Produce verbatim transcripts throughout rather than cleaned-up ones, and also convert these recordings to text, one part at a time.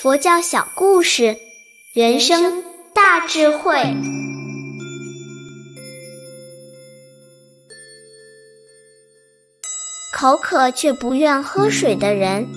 佛教小故事，人生大智慧。口渴却不愿喝水的人。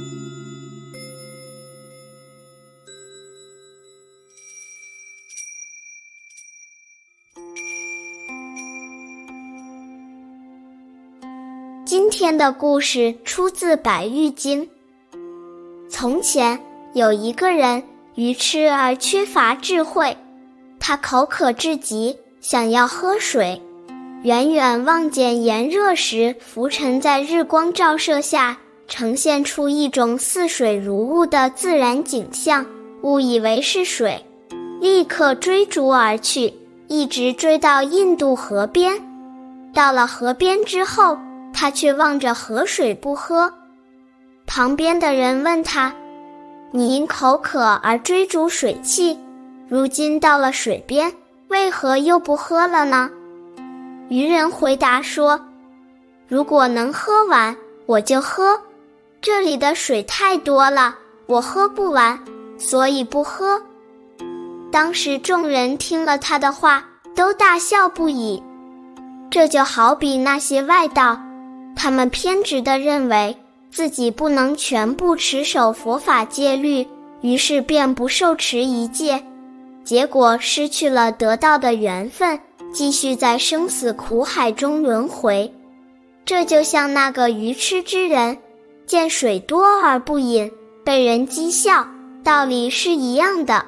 今天的故事出自《百喻经》。从前有一个人愚痴而缺乏智慧，他口渴至极，想要喝水，远远望见炎热时浮沉在日光照射下，呈现出一种似水如雾的自然景象，误以为是水，立刻追逐而去，一直追到印度河边。到了河边之后，他却望着河水不喝。旁边的人问他，你因口渴而追逐水汽，如今到了水边，为何又不喝了呢？渔人回答说，如果能喝完，我就喝，这里的水太多了，我喝不完，所以不喝。当时众人听了他的话，都大笑不已。这就好比那些外道，他们偏执地认为自己不能全部持守佛法戒律，于是便不受持一戒，结果失去了得道的缘分，继续在生死苦海中轮回。这就像那个愚痴之人，见水多而不饮，被人讥笑，道理是一样的。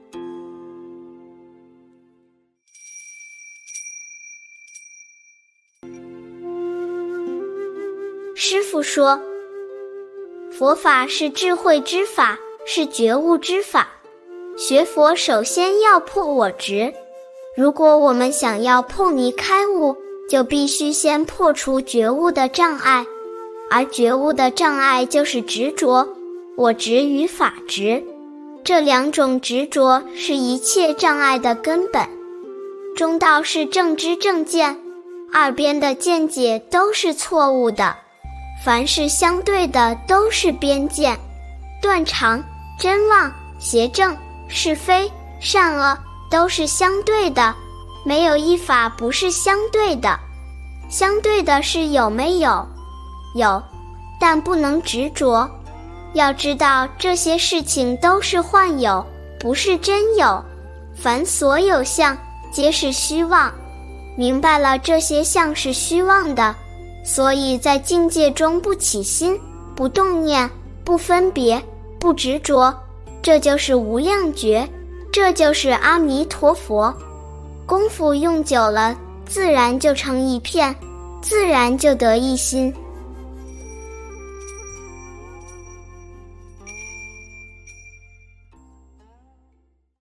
师父说，佛法是智慧之法，是觉悟之法。学佛首先要破我执，如果我们想要破迷开悟，就必须先破除觉悟的障碍，而觉悟的障碍就是执着，我执与法执。这两种执着是一切障碍的根本。中道是正知正见，二边的见解都是错误的。凡是相对的都是边见，断常、真妄、邪正、是非、善恶都是相对的，没有一法不是相对的。相对的是有没有？有，但不能执着。要知道这些事情都是幻有，不是真有。凡所有相，皆是虚妄。明白了这些相是虚妄的，所以在境界中不起心，不动念，不分别，不执着，这就是无量觉，这就是阿弥陀佛。功夫用久了，自然就成一片，自然就得一心。